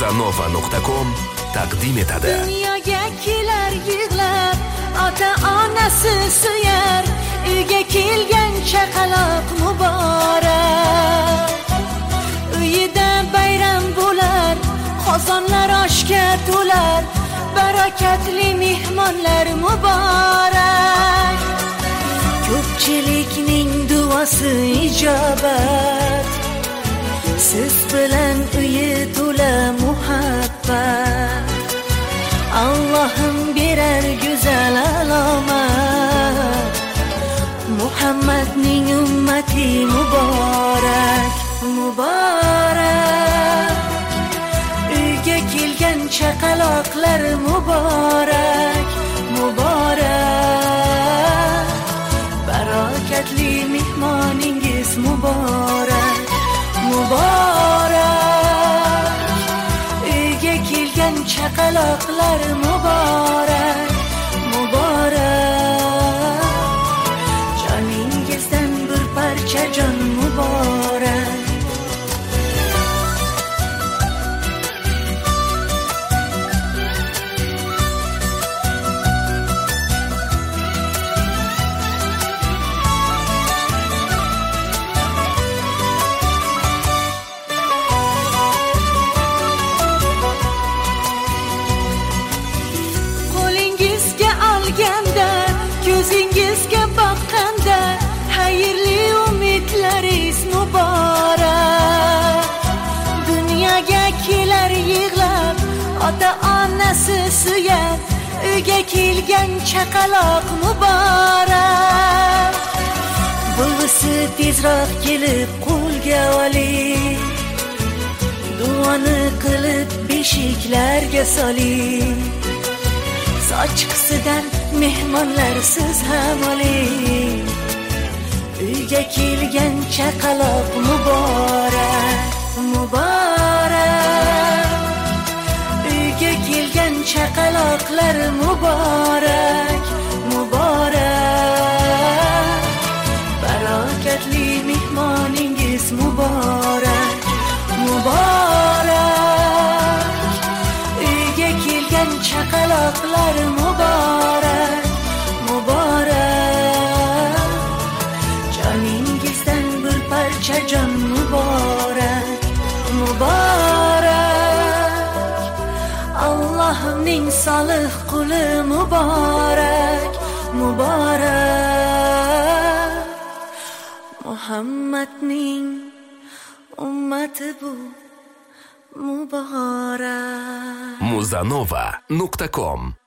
muzanova.com taqdim etadi. Dunyoga kelar yig'lab, ota-onasi suyar, uyga kelgan chaqaloq muborak. Uyida bayram bo'lar, qozonlar oshga to'lar, barakatli mehmonlar muborak. Ko'pchilikning duosi ijobat, siz bilan uyi to'la muhabbat. Allohim berar go'zal alomat, Muhammadning ummati muborak, muborak. Uyga kelgan chaqaloqlar muborak, muborak. Barakatli mehmoningiz muborak, muborak. Uyga kelgan chaqaloqlar muborak, muborak. Joningizdan bir parcha jon muborak. Ko'zingizga boqqanda xayrli umidlaringiz muborak. Dunyoga kelar yig'lab, ota-onasi suyar, uyga kelgan chaqaloq muborak. Buvisi tezroq kelib qo'lga oling, duoni qilib beshiklarga soling. Sochqisidan mehmonlar siz ham oling, uyga kelgan chaqaloq muborak, muborak. Uyga kelgan chaqaloqlar muborak, muborak. Barakatli mehmoningiz muborak, muborak. Uyga kelgan chaqaloqlar muborak, muborak. Joningizdan bir parcha jon muborak, muborak. Allohning solih quli muborak, muborak. Muhammadning ummati bu muborak. muzanova.com